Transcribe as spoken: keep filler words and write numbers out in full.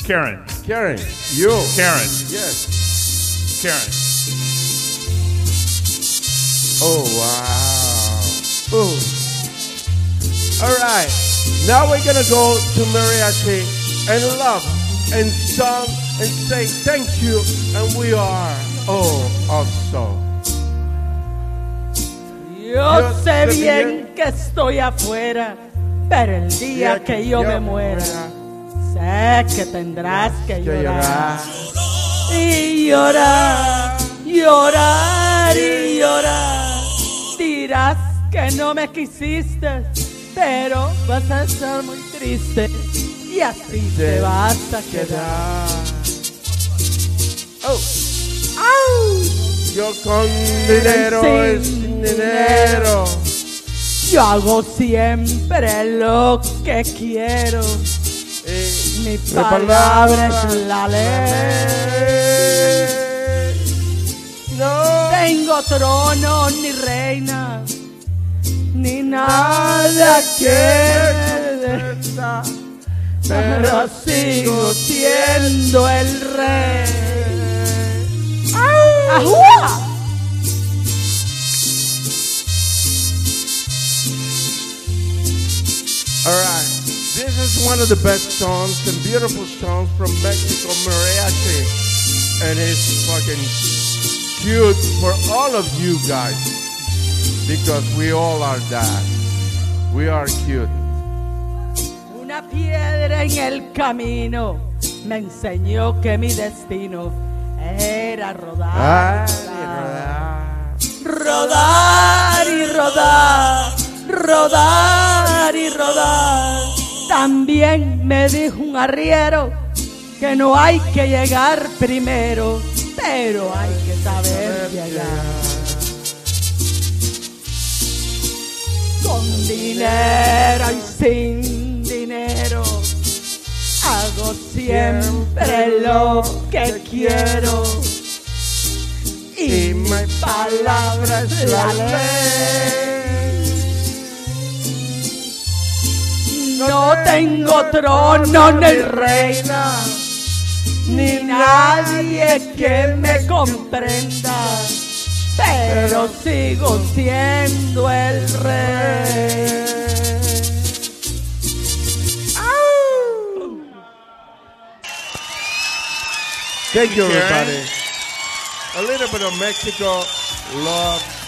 Karen. Karen. You. Karen. Yes. Karen. Oh, wow. Oh. All right. Now we're going to go to mariachi and love and song and say thank you. And we are, oh, also. Yo, yo sé bien, bien que estoy afuera, pero el día yeah, que yo, yo me muera, muera, sé que tendrás que, que llorar. llorar. Y llorar, llorar y llorar. Dirás que no me quisiste, pero vas a estar muy triste y así te, te vas a quedar. Oh. ¡Au! Yo con dinero es sin dinero. Yo hago siempre lo que quiero. Y mi palabra es la ley. No tengo trono ni reina, ni nada que desea, pero sigo siendo el rey. ¡Ajúa! All right, this is one of the best songs and beautiful songs from Mexico, mariachi, and it's fucking cute for all of you guys because we all are that. We are cute. Una piedra en el camino me enseñó que mi destino era rodar, ah, rodar, rodar y rodar, rodar y rodar. También me dijo un arriero que no hay que llegar primero, pero hay que saber llegar. Con dinero y sin dinero hago siempre lo que quiero y mi palabra es la ley. No tengo trono ni reina, ni nadie que me comprenda, pero sigo siendo el rey. Thank you, everybody. A little bit of Mexico love.